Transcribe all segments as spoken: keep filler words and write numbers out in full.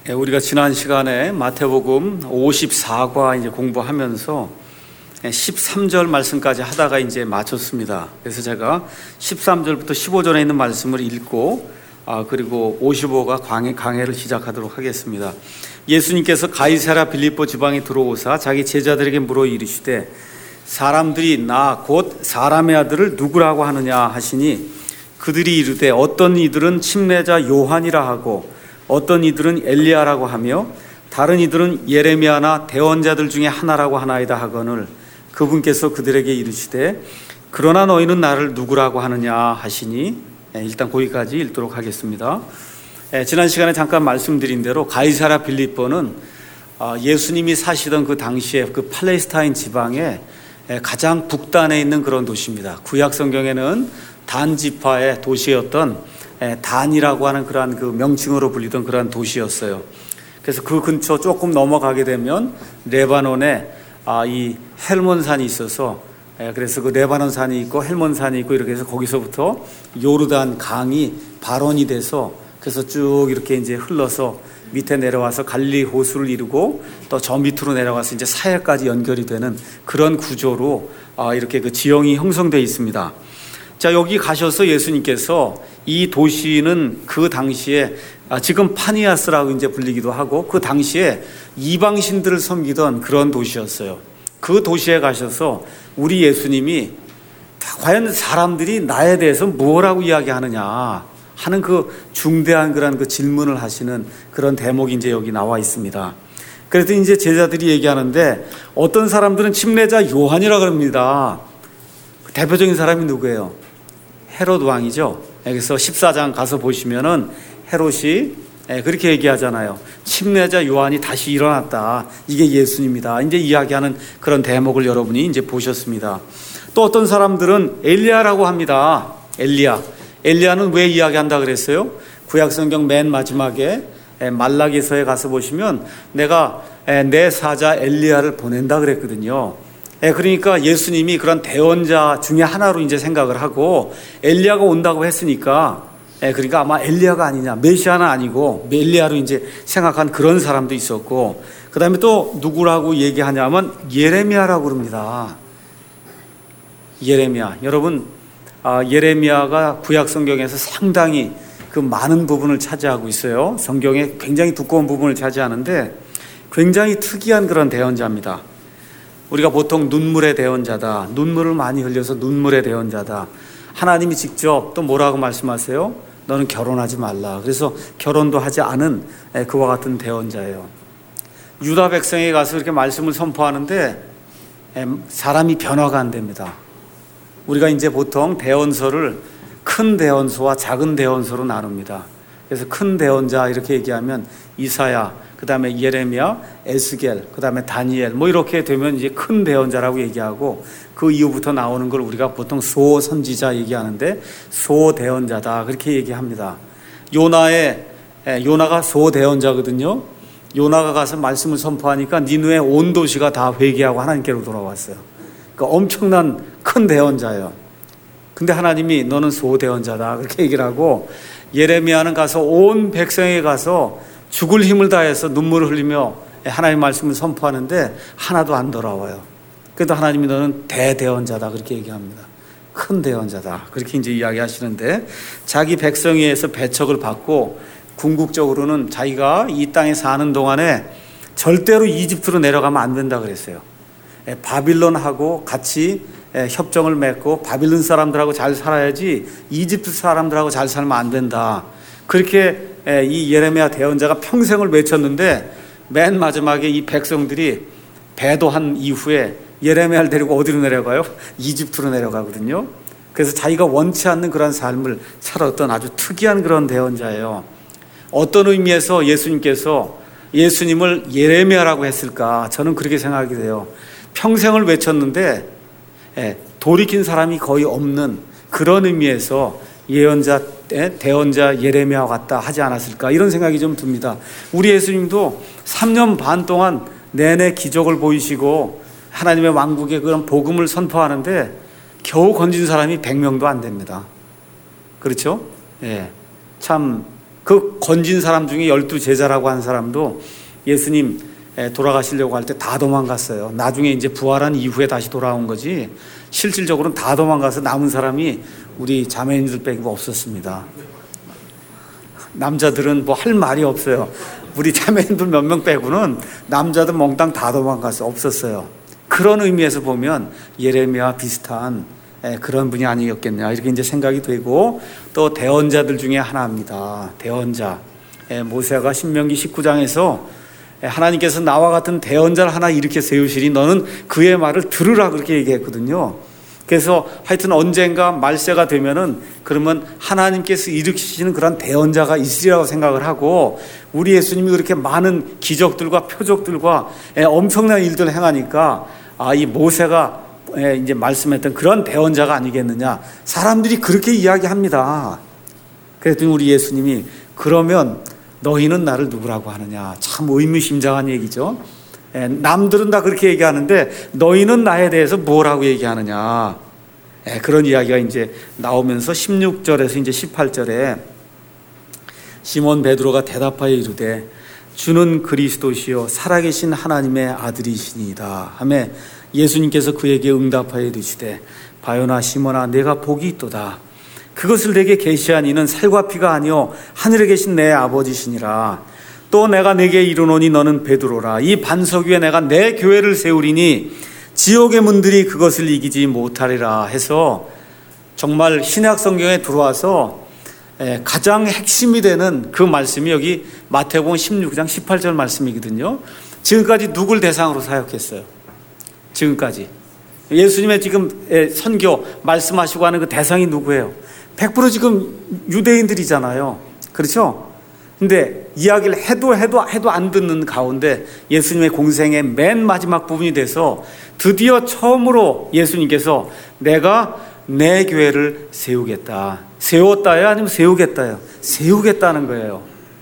예, 우리가 지난 시간에 마태복음 오십사 과 이제 공부하면서 십삼 절 말씀까지 하다가 이제 마쳤습니다. 그래서 제가 십삼 절부터 십오 절에 있는 말씀을 읽고 아, 그리고 오십오가 강해, 강해를 시작하도록 하겠습니다. 예수님께서 가이사랴 빌립보 지방에 들어오사 자기 제자들에게 물어 이르시되 사람들이 나 곧 사람의 아들을 누구라고 하느냐 하시니 그들이 이르되 어떤 이들은 침례자 요한이라 하고 어떤 이들은 엘리야라고 하며 다른 이들은 예레미야나 대언자들 중에 하나라고 하나이다 하거늘 그분께서 그들에게 이르시되 그러나 너희는 나를 누구라고 하느냐 하시니 일단 거기까지 읽도록 하겠습니다. 지난 시간에 잠깐 말씀드린 대로 가이사랴 빌립보는 예수님이 사시던 그 당시에 그 팔레스타인 지방의 가장 북단에 있는 그런 도시입니다. 구약 성경에는 단 지파의 도시였던 단이라고 하는 그러한 그 명칭으로 불리던 그러한 도시였어요. 그래서 그 근처 조금 넘어가게 되면 레바논에 아, 이 헬몬산이 있어서 그래서 그 레바논 산이 있고 헬몬 산이 있고 이렇게 해서 거기서부터 요르단 강이 발원이 돼서 그래서 쭉 이렇게 이제 흘러서 밑에 내려와서 갈릴리 호수를 이루고 또 저 밑으로 내려가서 이제 사해까지 연결이 되는 그런 구조로 아, 이렇게 그 지형이 형성되어 있습니다. 자, 여기 가셔서 예수님께서 이 도시는 그 당시에 지금 파니아스라고 이제 불리기도 하고 그 당시에 이방신들을 섬기던 그런 도시였어요. 그 도시에 가셔서 우리 예수님이 과연 사람들이 나에 대해서 뭐라고 이야기하느냐 하는 그 중대한 그런 그 질문을 하시는 그런 대목이 이제 여기 나와 있습니다. 그래서 이제 제자들이 얘기하는데 어떤 사람들은 침례자 요한이라고 합니다. 대표적인 사람이 누구예요? 헤롯 왕이죠. 그래서 십사 장 가서 보시면은 헤롯이 그렇게 얘기하잖아요. 침례자 요한이 다시 일어났다. 이게 예수님이다. 이제 이야기하는 그런 대목을 여러분이 이제 보셨습니다. 또 어떤 사람들은 엘리야라고 합니다. 엘리야. 엘리야는 왜 이야기한다 그랬어요? 구약 성경 맨 마지막에 말라기서에 가서 보시면 내가 내 사자 엘리야를 보낸다 그랬거든요. 그러니까 예수님이 그런 대언자 중에 하나로 이제 생각을 하고 엘리야가 온다고 했으니까 그러니까 아마 엘리야가 아니냐, 메시아는 아니고 엘리야로 이제 생각한 그런 사람도 있었고 그 다음에 또 누구라고 얘기하냐면 예레미야라고 그럽니다. 예레미야. 여러분 예레미야가 구약 성경에서 상당히 그 많은 부분을 차지하고 있어요. 성경에 굉장히 두꺼운 부분을 차지하는데 굉장히 특이한 그런 대언자입니다. 우리가 보통 눈물의 대언자다. 눈물을 많이 흘려서 눈물의 대언자다. 하나님이 직접 또 뭐라고 말씀하세요? 너는 결혼하지 말라. 그래서 결혼도 하지 않은 그와 같은 대언자예요. 유다 백성에 가서 이렇게 말씀을 선포하는데 사람이 변화가 안 됩니다. 우리가 이제 보통 대언서를 큰 대언서와 작은 대언서로 나눕니다. 그래서 큰 대언자 이렇게 얘기하면 이사야, 그 다음에 예레미야, 에스겔, 그 다음에 다니엘 뭐 이렇게 되면 이제 큰 대언자라고 얘기하고 그 이후부터 나오는 걸 우리가 보통 소선지자 얘기하는데 소대언자다 그렇게 얘기합니다. 요나의 요나가 소대언자거든요. 요나가 가서 말씀을 선포하니까 니느웨 온 도시가 다 회개하고 하나님께로 돌아왔어요. 그러니까 엄청난 큰 대언자예요. 근데 하나님이 너는 소대언자다 그렇게 얘기를 하고 예레미야는 가서 온 백성에 가서 죽을 힘을 다해서 눈물을 흘리며 하나님의 말씀을 선포하는데 하나도 안 돌아와요. 그래도 하나님이 너는 대대언자다 그렇게 얘기합니다. 큰 대언자다 그렇게 이제 이야기하시는데 자기 백성에 의해서 배척을 받고 궁극적으로는 자기가 이 땅에 사는 동안에 절대로 이집트로 내려가면 안 된다 그랬어요. 바빌론하고 같이 협정을 맺고 바빌론 사람들하고 잘 살아야지 이집트 사람들하고 잘 살면 안 된다. 그렇게 이 예레미야 대언자가 평생을 외쳤는데 맨 마지막에 이 백성들이 배도한 이후에 예레미야를 데리고 어디로 내려가요? 이집트로 내려가거든요. 그래서 자기가 원치 않는 그런 삶을 살았던 아주 특이한 그런 대언자예요. 어떤 의미에서 예수님께서 예수님을 예레미야라고 했을까? 저는 그렇게 생각이 돼요. 평생을 외쳤는데 돌이킨 사람이 거의 없는 그런 의미에서 예언자, 대언자 예레미야와 같다 하지 않았을까 이런 생각이 좀 듭니다. 우리 예수님도 삼 년 반 동안 내내 기적을 보이시고 하나님의 왕국의 그런 복음을 선포하는데 겨우 건진 사람이 백 명도 안 됩니다. 그렇죠? 예. 참 그 건진 사람 중에 열두 제자라고 한 사람도 예수님 돌아가시려고 할 때 다 도망갔어요. 나중에 이제 부활한 이후에 다시 돌아온 거지 실질적으로는 다 도망가서 남은 사람이 우리 자매님들 빼고 없었습니다. 남자들은 뭐 할 말이 없어요. 우리 자매님들 몇 명 빼고는 남자들 몽땅 다 도망가서 없었어요. 그런 의미에서 보면 예레미야 비슷한 그런 분이 아니었겠냐 이렇게 이제 생각이 되고, 또 대언자들 중에 하나입니다. 대언자. 모세가 신명기 십구 장에서 하나님께서 나와 같은 대언자를 하나 이렇게 세우시니 너는 그의 말을 들으라 그렇게 얘기했거든요. 그래서 하여튼 언젠가 말세가 되면은 그러면 하나님께서 일으키시는 그런 대언자가 있으리라고 생각을 하고, 우리 예수님이 그렇게 많은 기적들과 표적들과 엄청난 일들을 행하니까 아, 이 모세가 이제 말씀했던 그런 대언자가 아니겠느냐, 사람들이 그렇게 이야기합니다. 그랬더니 우리 예수님이 그러면 너희는 나를 누구라고 하느냐, 참 의미심장한 얘기죠. 남들은 다 그렇게 얘기하는데 너희는 나에 대해서 뭐라고 얘기하느냐, 그런 이야기가 이제 나오면서 십육 절에서 이제 십팔 절에 시몬 베드로가 대답하여 이르되 주는 그리스도시요 살아계신 하나님의 아들이시니이다 하매 예수님께서 그에게 응답하여 이르시되 바요나 시몬아 내가 복이 있도다. 그것을 내게 계시한 이는 살과 피가 아니요 하늘에 계신 내 아버지시니라. 또 내가 내게 이르노니 너는 베드로라. 이 반석 위에 내가 내 교회를 세우리니 지옥의 문들이 그것을 이기지 못하리라 해서 정말 신약 성경에 들어와서 가장 핵심이 되는 그 말씀이 여기 마태복음 십육 장 십팔 절 말씀이거든요. 지금까지 누굴 대상으로 사역했어요? 지금까지 예수님의 지금 선교 말씀하시고 하는 그 대상이 누구예요? 백 퍼센트 지금 유대인들이잖아요. 그렇죠? 근데 이야기를 해도 해도 해도 안 듣는 가운데 예수님의 공생의 맨 마지막 부분이 돼서 드디어 처음으로 예수님께서 내가 내 교회를 세우겠다. 세웠다요? 아니면 세우겠다요? 세우겠다는 거예요.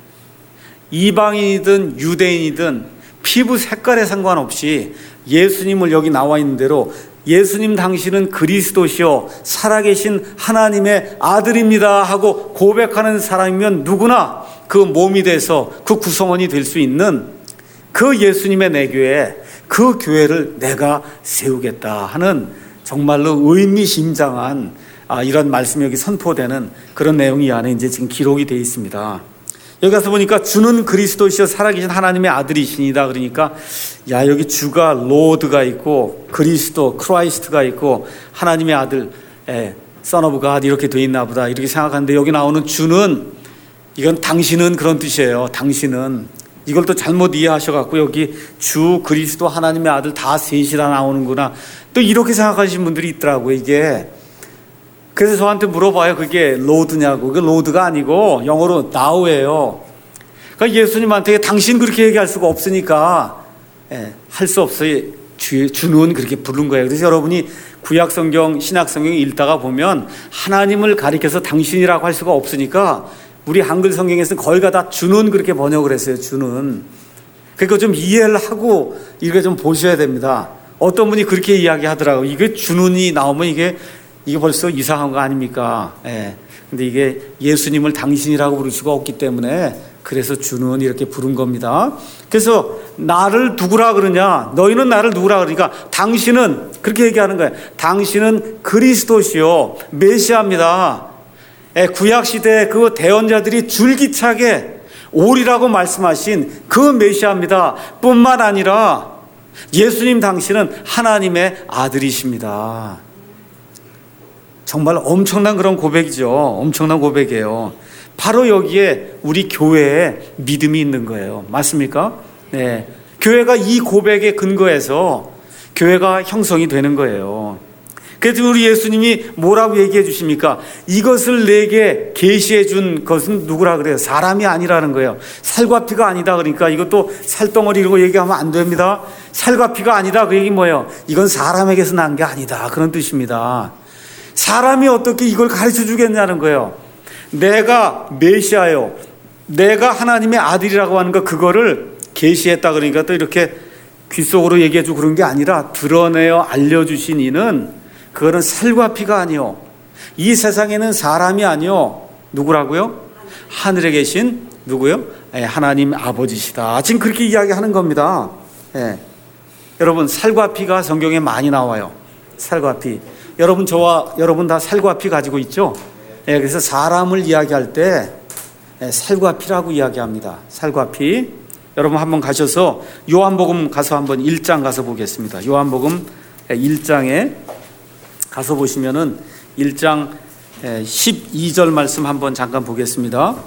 이방인이든 유대인이든 피부 색깔에 상관없이 예수님을 여기 나와 있는 대로 예수님 당신은 그리스도시요 살아계신 하나님의 아들입니다 하고 고백하는 사람이면 누구나 그 몸이 돼서 그 구성원이 될 수 있는 그 예수님의 내 교회, 그 교회를 내가 세우겠다 하는 정말로 의미심장한 이런 말씀이 여기 선포되는 그런 내용이 이 안에 이제 지금 기록이 되어 있습니다. 여기 가서 보니까 주는 그리스도시여 살아계신 하나님의 아들이시니다. 그러니까 야 여기 주가 로드가 있고 그리스도 크라이스트가 있고 하나님의 아들 Son of God 이렇게 되어 있나 보다 이렇게 생각하는데, 여기 나오는 주는 이건 당신은 그런 뜻이에요. 당신은 이걸 또 잘못 이해하셔갖고 여기 주 그리스도 하나님의 아들 다 셋이라 나오는구나 또 이렇게 생각하시는 분들이 있더라고요. 이게 그래서 저한테 물어봐요. 그게 로드냐고. 그게 로드가 아니고 영어로 now예요. 그러니까 예수님한테 당신 그렇게 얘기할 수가 없으니까 예, 할 수 없어요. 주, 주는 그렇게 부른 거예요. 그래서 여러분이 구약성경, 신약성경 읽다가 보면 하나님을 가리켜서 당신이라고 할 수가 없으니까 우리 한글 성경에서는 거의 다 주는 그렇게 번역을 했어요. 주는. 그러니까 좀 이해를 하고 이렇게 좀 보셔야 됩니다. 어떤 분이 그렇게 이야기하더라고요. 이게 주는이 나오면 이게 이게 벌써 이상한 거 아닙니까? 예. 근데 이게 예수님을 당신이라고 부를 수가 없기 때문에 그래서 주는 이렇게 부른 겁니다. 그래서 나를 누구라 그러냐? 너희는 나를 누구라 그러니까 당신은 그렇게 얘기하는 거예요. 당신은 그리스도시요 메시아입니다. 예, 구약 시대에 그 대언자들이 줄기차게 오리라고 말씀하신 그 메시아입니다. 뿐만 아니라 예수님 당신은 하나님의 아들이십니다. 정말 엄청난 그런 고백이죠. 엄청난 고백이에요. 바로 여기에 우리 교회에 믿음이 있는 거예요. 맞습니까? 네. 교회가 이 고백에 근거해서 교회가 형성이 되는 거예요. 그래서 우리 예수님이 뭐라고 얘기해 주십니까? 이것을 내게 계시해 준 것은 누구라 그래요? 사람이 아니라는 거예요. 살과 피가 아니다. 그러니까 이것도 살덩어리 이런 거 얘기하면 안 됩니다. 살과 피가 아니다. 그 얘기 뭐예요? 이건 사람에게서 난 게 아니다. 그런 뜻입니다. 사람이 어떻게 이걸 가르쳐 주겠냐는 거예요. 내가 메시아요. 내가 하나님의 아들이라고 하는 거 그거를 계시했다. 그러니까 또 이렇게 귓속으로 얘기해 주고 그런 게 아니라 드러내어 알려주신 이는 그거는 살과 피가 아니요. 이 세상에는 사람이 아니요. 누구라고요? 하늘에 계신 누구요? 예, 하나님 아버지시다. 지금 그렇게 이야기하는 겁니다. 예. 여러분, 살과 피가 성경에 많이 나와요. 살과 피. 여러분, 저와 여러분 다 살과 피 가지고 있죠? 예, 그래서 사람을 이야기할 때 예, 살과 피라고 이야기합니다. 살과 피. 여러분 한번 가셔서 요한복음 가서 한번 일 장 가서 보겠습니다. 요한복음 일 장에 가서 보시면은 일 장 십이 절 말씀 한번 잠깐 보겠습니다.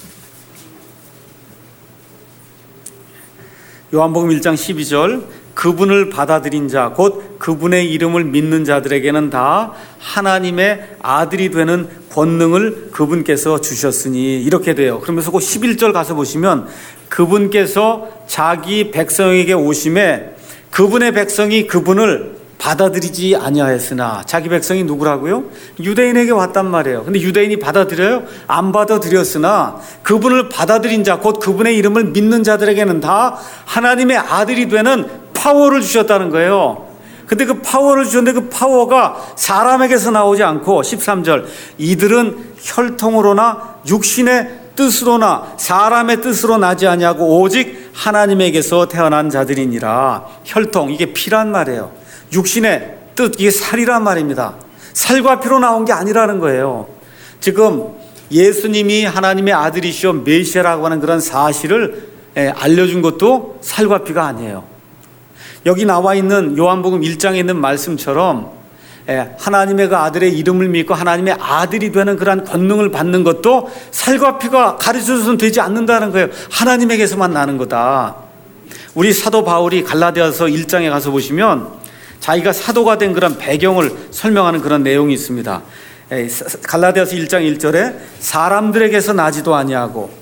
요한복음 일 장 십이 절, 그분을 받아들인 자, 곧 그분의 이름을 믿는 자들에게는 다 하나님의 아들이 되는 권능을 그분께서 주셨으니, 이렇게 돼요. 그러면서 그 십일 절 가서 보시면 그분께서 자기 백성에게 오심에 그분의 백성이 그분을 받아들이지 아니하였으나, 자기 백성이 누구라고요? 유대인에게 왔단 말이에요. 근데 유대인이 받아들여요? 안 받아들였으나 그분을 받아들인 자, 곧 그분의 이름을 믿는 자들에게는 다 하나님의 아들이 되는 파워를 주셨다는 거예요. 근데 그 파워를 주셨는데 그 파워가 사람에게서 나오지 않고, 십삼 절, 이들은 혈통으로나 육신의 뜻으로나 사람의 뜻으로 나지 아니하고 오직 하나님에게서 태어난 자들이니라. 혈통, 이게 피란 말이에요. 육신의 뜻, 이게 살이란 말입니다. 살과 피로 나온 게 아니라는 거예요. 지금 예수님이 하나님의 아들이시오 메시아라고 하는 그런 사실을 알려준 것도 살과 피가 아니에요. 여기 나와 있는 요한복음 일 장에 있는 말씀처럼 하나님의 그 아들의 이름을 믿고 하나님의 아들이 되는 그러한 권능을 받는 것도 살과 피가 가르쳐줘서는 되지 않는다는 거예요. 하나님에게서만 나는 거다. 우리 사도 바울이 갈라디아서 일 장에 가서 보시면 자기가 사도가 된 그런 배경을 설명하는 그런 내용이 있습니다. 갈라디아서 일 장 일 절에 사람들에게서 나지도 아니하고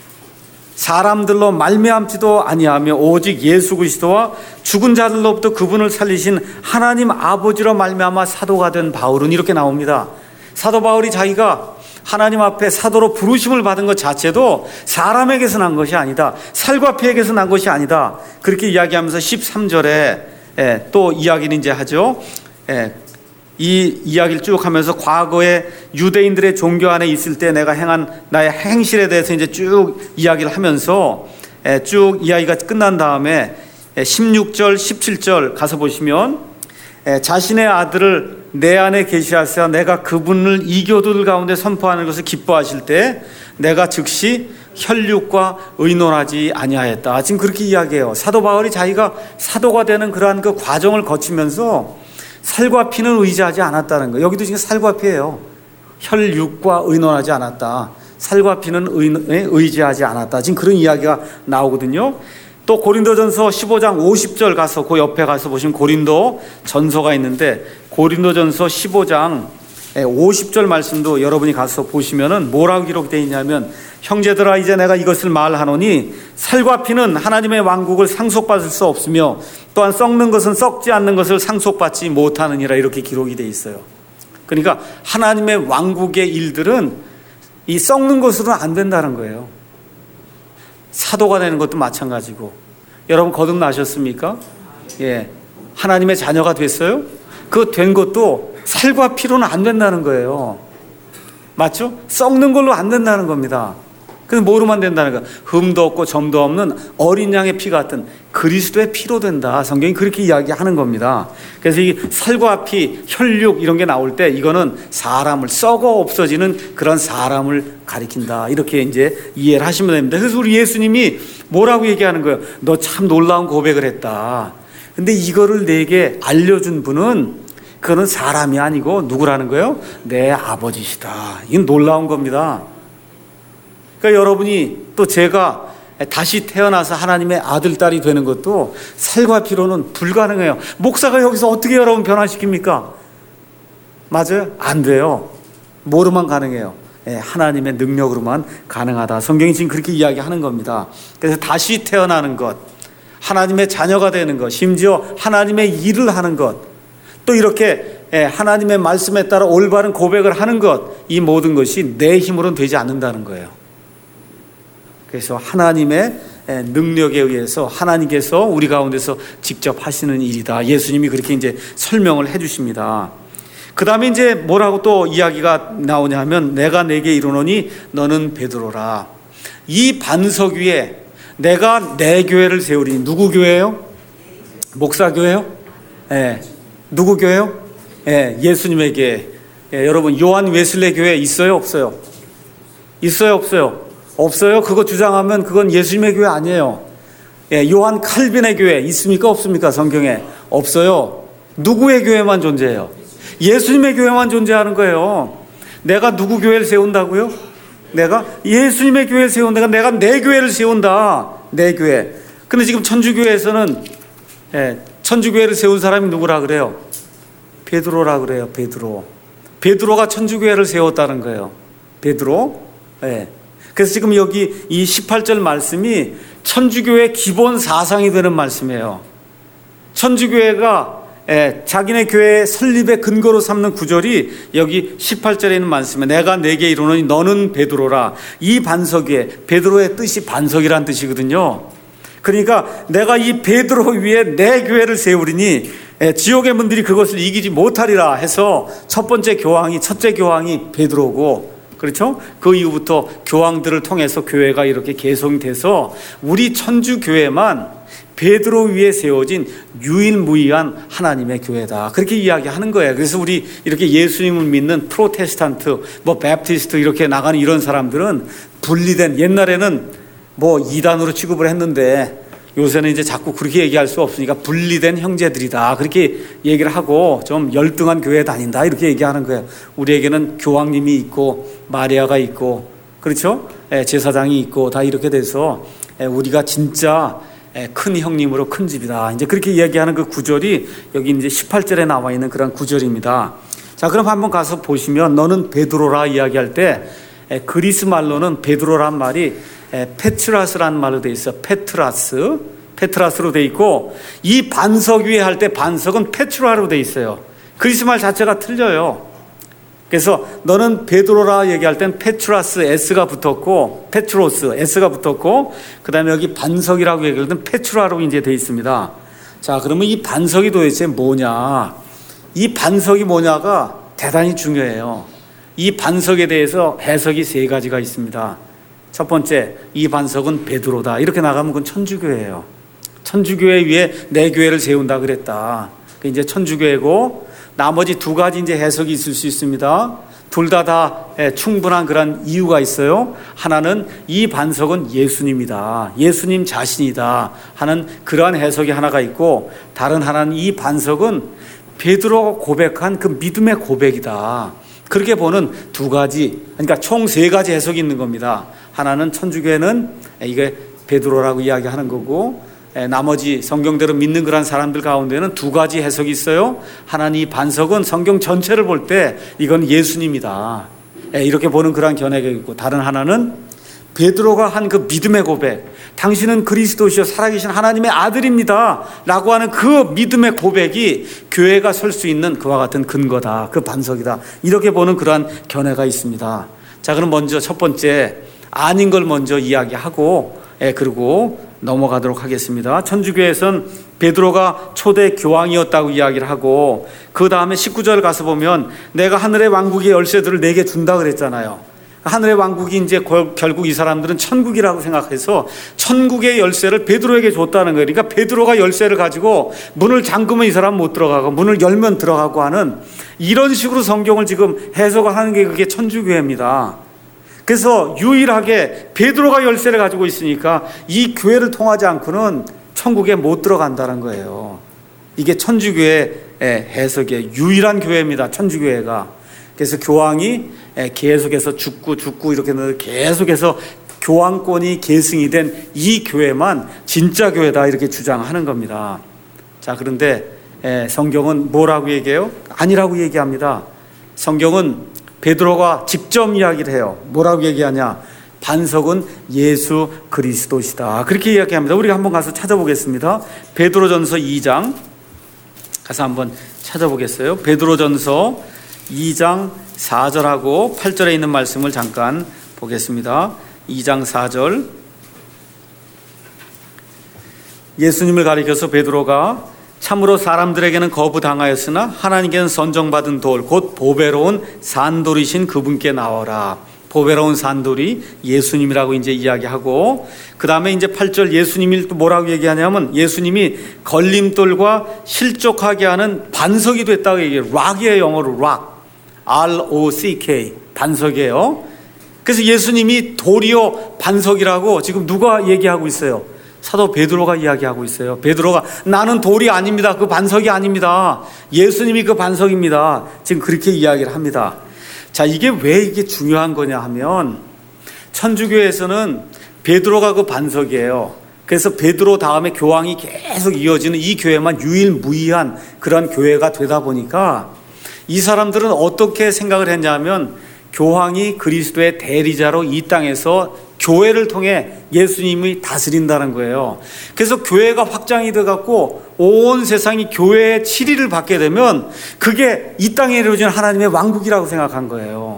사람들로 말미암지도 아니하며 오직 예수 그리스도와 죽은 자들로부터 그분을 살리신 하나님 아버지로 말미암아 사도가 된 바울은, 이렇게 나옵니다. 사도 바울이 자기가 하나님 앞에 사도로 부르심을 받은 것 자체도 사람에게서 난 것이 아니다, 살과 피에게서 난 것이 아니다, 그렇게 이야기하면서 십삼 절에 예, 또 이야기는 이제 하죠. 예, 이 이야기를 쭉 하면서 과거에 유대인들의 종교 안에 있을 때 내가 행한 나의 행실에 대해서 이제 쭉 이야기를 하면서 예, 쭉 이야기가 끝난 다음에 예, 십육 절, 십칠 절 가서 보시면 예, 자신의 아들을 내 안에 계시하사 내가 그분을 이교도들 가운데 선포하는 것을 기뻐하실 때 내가 즉시 혈육과 의논하지 아니하였다. 지금 그렇게 이야기해요. 사도 바울이 자기가 사도가 되는 그러한 그 과정을 거치면서 살과 피는 의지하지 않았다는 거예요. 여기도 지금 살과 피예요. 혈육과 의논하지 않았다. 살과 피는 의, 의지하지 않았다. 지금 그런 이야기가 나오거든요. 또 고린도전서 십오 장 오십 절 가서 그 옆에 가서 보시면 고린도 전서가 있는데 고린도전서 십오 장 오십 절 말씀도 여러분이 가서 보시면은 뭐라고 기록되어 있냐면, 형제들아 이제 내가 이것을 말하노니 살과 피는 하나님의 왕국을 상속받을 수 없으며 또한 썩는 것은 썩지 않는 것을 상속받지 못하느니라, 이렇게 기록이 되어 있어요. 그러니까 하나님의 왕국의 일들은 이 썩는 것으로는 안 된다는 거예요. 사도가 되는 것도 마찬가지고. 여러분 거듭나셨습니까? 예, 하나님의 자녀가 됐어요? 그 된 것도 살과 피로는 안 된다는 거예요. 맞죠? 썩는 걸로 안 된다는 겁니다. 그래서 뭐로만 된다는 거야? 흠도 없고 점도 없는 어린 양의 피 같은 그리스도의 피로 된다. 성경이 그렇게 이야기하는 겁니다. 그래서 이 살과 피, 혈육 이런 게 나올 때 이거는 사람을 썩어 없어지는 그런 사람을 가리킨다. 이렇게 이제 이해를 하시면 됩니다. 그래서 우리 예수님이 뭐라고 얘기하는 거예요? 너 참 놀라운 고백을 했다. 근데 이거를 내게 알려준 분은 그거는 사람이 아니고 누구라는 거예요? 내 아버지시다. 이건 놀라운 겁니다. 그러니까 여러분이 또 제가 다시 태어나서 하나님의 아들, 딸이 되는 것도 살과 피로는 불가능해요. 목사가 여기서 어떻게 여러분 변화시킵니까? 맞아요? 안 돼요. 뭐로만 가능해요? 하나님의 능력으로만 가능하다. 성경이 지금 그렇게 이야기하는 겁니다. 그래서 다시 태어나는 것, 하나님의 자녀가 되는 것, 심지어 하나님의 일을 하는 것, 또 이렇게 하나님의 말씀에 따라 올바른 고백을 하는 것, 이 모든 것이 내 힘으로는 되지 않는다는 거예요. 그래서 하나님의 능력에 의해서 하나님께서 우리 가운데서 직접 하시는 일이다. 예수님이 그렇게 이제 설명을 해 주십니다. 그 다음에 이제 뭐라고 또 이야기가 나오냐 하면 내가 내게 이르노니 너는 베드로라. 이 반석 위에 내가 내 교회를 세우리니. 누구 교회예요? 목사 교회요? 예. 누구 교회요? 예. 예수님의 교회. 예. 여러분 요한 웨슬레 교회 있어요? 없어요? 있어요? 없어요? 없어요? 그거 주장하면 그건 예수님의 교회 아니에요. 예. 요한 칼빈의 교회 있습니까? 없습니까? 성경에 없어요. 누구의 교회만 존재해요? 예수님의 교회만 존재하는 거예요. 내가 누구 교회를 세운다고요? 내가 예수님의 교회를 세운다. 내가 내 교회를 세운다. 내 교회. 근데 지금 천주교회에서는 예, 천주교회를 세운 사람이 누구라 그래요? 베드로라 그래요. 베드로. 베드로가 천주교회를 세웠다는 거예요. 베드로. 예. 그래서 지금 여기 이 십팔 절 말씀이 천주교회의 기본 사상이 되는 말씀이에요. 천주교회가 예, 자기네 교회 설립의 근거로 삼는 구절이 여기 십팔 절에 있는 말씀에 내가 내게 이르노니 너는 베드로라. 이 반석 위에, 베드로의 뜻이 반석이란 뜻이거든요. 그러니까 내가 이 베드로 위에 내 교회를 세우리니 예, 지옥의 문들이 그것을 이기지 못하리라 해서 첫 번째 교황이, 첫째 교황이 베드로고, 그렇죠? 그 이후부터 교황들을 통해서 교회가 이렇게 개성돼서 우리 천주교회만 베드로 위에 세워진 유일무이한 하나님의 교회다. 그렇게 이야기하는 거예요. 그래서 우리 이렇게 예수님을 믿는 프로테스탄트, 뭐 베프티스트 이렇게 나가는 이런 사람들은 분리된, 옛날에는 뭐 이단으로 취급을 했는데 요새는 이제 자꾸 그렇게 얘기할 수 없으니까 분리된 형제들이다. 그렇게 얘기를 하고 좀 열등한 교회에 다닌다. 이렇게 얘기하는 거예요. 우리에게는 교황님이 있고 마리아가 있고, 그렇죠? 제사장이 있고 다 이렇게 돼서 우리가 진짜 큰 형님으로 큰 집이다. 이제 그렇게 이야기하는 그 구절이 여기 이제 십팔 절에 나와 있는 그런 구절입니다. 자, 그럼 한번 가서 보시면 너는 베드로라 이야기할 때 그리스 말로는 베드로란 말이 페트라스라는 말로 돼 있어. 페트라스. 페트라스로 돼 있고 이 반석 위에 할 때 반석은 페트라로 돼 있어요. 그리스 말 자체가 틀려요. 그래서 너는 베드로라 얘기할 땐 페트라스 S가 붙었고, 페트로스 S가 붙었고, 그 다음에 여기 반석이라고 얘기할 땐 페트라로 이제 돼 있습니다. 자, 그러면 이 반석이 도대체 뭐냐? 이 반석이 뭐냐가 대단히 중요해요. 이 반석에 대해서 해석이 세 가지가 있습니다. 첫 번째, 이 반석은 베드로다. 이렇게 나가면 그건 천주교회예요. 천주교회 위에 내 교회를 세운다 그랬다. 그게 이제 천주교회고, 나머지 두 가지 이제 해석이 있을 수 있습니다. 둘 다 다 충분한 그런 이유가 있어요. 하나는 이 반석은 예수님이다. 예수님 자신이다 하는 그러한 해석이 하나가 있고, 다른 하나는 이 반석은 베드로가 고백한 그 믿음의 고백이다. 그렇게 보는 두 가지, 그러니까 총 세 가지 해석이 있는 겁니다. 하나는 천주교회는 이게 베드로라고 이야기하는 거고, 나머지 성경대로 믿는 그런 사람들 가운데는 두 가지 해석이 있어요. 하나는 이 반석은 성경 전체를 볼 때 이건 예수님이다. 이렇게 보는 그런 견해가 있고, 다른 하나는 베드로가 한 그 믿음의 고백, 당신은 그리스도시요 살아계신 하나님의 아들입니다 라고 하는 그 믿음의 고백이 교회가 설 수 있는 그와 같은 근거다. 그 반석이다. 이렇게 보는 그러한 견해가 있습니다. 자, 그럼 먼저 첫 번째 아닌 걸 먼저 이야기하고, 예, 그리고 넘어가도록 하겠습니다. 천주교에서는 베드로가 초대 교황이었다고 이야기를 하고, 그 다음에 십구 절 가서 보면 내가 하늘의 왕국의 열쇠들을 내게 준다 그랬잖아요. 하늘의 왕국이 이제 결국 이 사람들은 천국이라고 생각해서 천국의 열쇠를 베드로에게 줬다는 거예요. 그러니까 베드로가 열쇠를 가지고 문을 잠그면 이 사람 못 들어가고 문을 열면 들어가고 하는 이런 식으로 성경을 지금 해석을 하는 게 그게 천주교회입니다. 그래서 유일하게 베드로가 열쇠를 가지고 있으니까 이 교회를 통하지 않고는 천국에 못 들어간다는 거예요. 이게 천주교회의 해석의 유일한 교회입니다. 천주교회가. 그래서 교황이 계속해서 죽고 죽고 이렇게 계속해서 교황권이 계승이 된 이 교회만 진짜 교회다 이렇게 주장하는 겁니다. 자, 그런데 성경은 뭐라고 얘기해요? 아니라고 얘기합니다. 성경은 베드로가 직접 이야기를 해요. 뭐라고 얘기하냐? 반석은 예수 그리스도시다. 그렇게 이야기합니다. 우리가 한번 가서 찾아보겠습니다. 베드로전서 이 장 가서 한번 찾아보겠어요. 베드로전서 이 장 사 절하고 팔 절에 있는 말씀을 잠깐 보겠습니다. 이 장 사 절. 예수님을 가리켜서 베드로가 참으로 사람들에게는 거부당하였으나 하나님께는 선정받은 돌 곧 보배로운 산돌이신 그분께 나와라. 보배로운 산돌이 예수님이라고 이제 이야기하고, 그 다음에 이제 팔 절 예수님이 또 뭐라고 얘기하냐면 예수님이 걸림돌과 실족하게 하는 반석이 됐다고 얘기해요. 락이에요. 영어로 락. 알 오 씨 케이. 반석이에요. 그래서 예수님이 돌이요 반석이라고 지금 누가 얘기하고 있어요? 사도 베드로가 이야기하고 있어요. 베드로가 나는 돌이 아닙니다. 그 반석이 아닙니다. 예수님이 그 반석입니다. 지금 그렇게 이야기를 합니다. 자, 이게 왜 이게 중요한 거냐 하면 천주교에서는 베드로가 그 반석이에요. 그래서 베드로 다음에 교황이 계속 이어지는 이 교회만 유일무이한 그런 교회가 되다 보니까 이 사람들은 어떻게 생각을 했냐면 교황이 그리스도의 대리자로 이 땅에서 교회를 통해 예수님이 다스린다는 거예요. 그래서 교회가 확장이 돼갖고 온 세상이 교회의 치리를 받게 되면 그게 이 땅에 이루어진 하나님의 왕국이라고 생각한 거예요.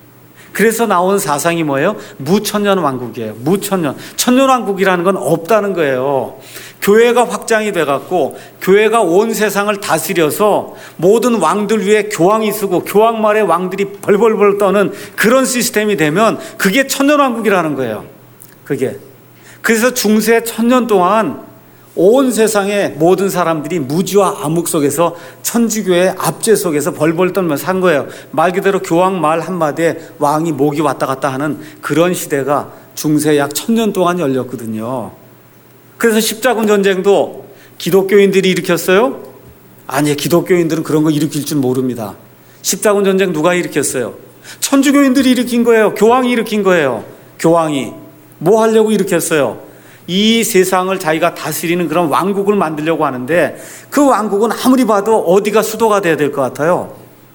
그래서 나온 사상이 뭐예요? 무천년 왕국이에요. 무천년. 천년왕국이라는 건 없다는 거예요. 교회가 확장이 돼갖고 교회가 온 세상을 다스려서 모든 왕들 위에 교황이 쓰고 교황 말에 왕들이 벌벌벌 떠는 그런 시스템이 되면 그게 천년왕국이라는 거예요. 그게. 그래서 중세 천년 동안 온 세상의 모든 사람들이 무지와 암흑 속에서 천주교의 압제 속에서 벌벌 떨면서 산 거예요. 말 그대로 교황 말 한마디에 왕이 목이 왔다 갔다 하는 그런 시대가 중세 약 천년 동안 열렸거든요. 그래서 십자군 전쟁도 기독교인들이 일으켰어요? 아니에요. 기독교인들은 그런 거 일으킬 줄 모릅니다. 십자군 전쟁 누가 일으켰어요? 천주교인들이 일으킨 거예요. 교황이 일으킨 거예요. 교황이. 뭐 하려고 일으켰어요? 이 세상을 자기가 다스리는 그런 왕국을 만들려고 하는데 그 왕국은 아무리 봐도 어디가 수도가 돼야 될 것 같아요?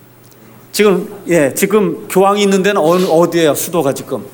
지금, 예, 지금 교황이 있는 데는 어디예요? 수도가 지금?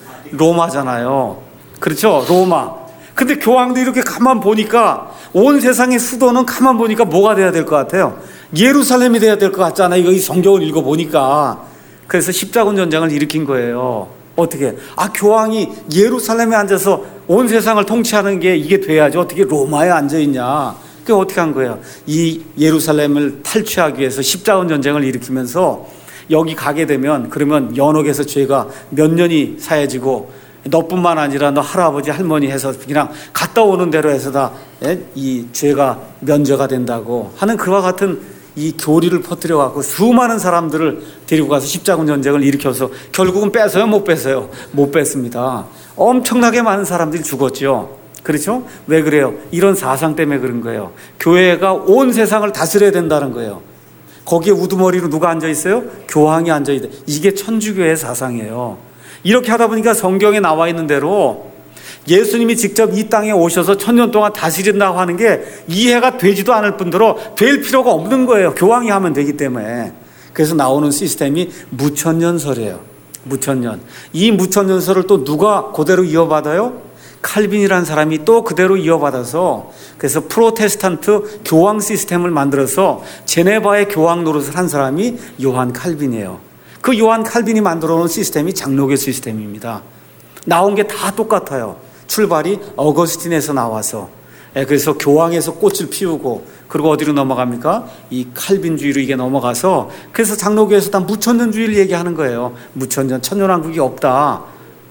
로마잖아요. 그렇죠? 로마. 근데 교황도 이렇게 가만 보니까 온 세상의 수도는 가만 보니까 뭐가 돼야 될 것 같아요? 예루살렘이 돼야 될 것 같잖아요. 이거 이 성경을 읽어보니까. 그래서 십자군 전쟁을 일으킨 거예요. 어떻게? 아, 교황이 예루살렘에 앉아서 온 세상을 통치하는 게 이게 돼야지. 어떻게 로마에 앉아있냐. 그게 어떻게 한 거예요? 이 예루살렘을 탈취하기 위해서 십자군 전쟁을 일으키면서 여기 가게 되면 그러면 연옥에서 죄가 몇 년이 사해지고 너뿐만 아니라 너 할아버지 할머니 해서 그냥 갔다 오는 대로 해서 다 이 죄가 면제가 된다고 하는 그와 같은 이 교리를 퍼뜨려 갖고 수많은 사람들을 데리고 가서 십자군 전쟁을 일으켜서 결국은 뺏어요? 못 뺏어요? 못 뺐습니다. 엄청나게 많은 사람들이 죽었죠. 그렇죠? 왜 그래요? 이런 사상 때문에 그런 거예요. 교회가 온 세상을 다스려야 된다는 거예요. 거기에 우두머리로 누가 앉아 있어요? 교황이 앉아 있다. 이게 천주교의 사상이에요. 이렇게 하다 보니까 성경에 나와 있는 대로 예수님이 직접 이 땅에 오셔서 천년 동안 다스린다고 하는 게 이해가 되지도 않을 뿐더러 될 필요가 없는 거예요. 교황이 하면 되기 때문에. 그래서 나오는 시스템이 무천년설이에요. 무천년. 이 무천년설을 또 누가 그대로 이어받아요? 칼빈이라는 사람이 또 그대로 이어받아서 그래서 프로테스탄트 교황 시스템을 만들어서 제네바의 교황 노릇을 한 사람이 요한 칼빈이에요. 그 요한 칼빈이 만들어 놓은 시스템이 장로교 시스템입니다. 나온 게 다 똑같아요. 출발이 어거스틴에서 나와서. 그래서 교황에서 꽃을 피우고 그리고 어디로 넘어갑니까? 이 칼빈주의로 이게 넘어가서 그래서 장로교에서 다 무천년주의를 얘기하는 거예요. 무천년, 천년왕국이 없다.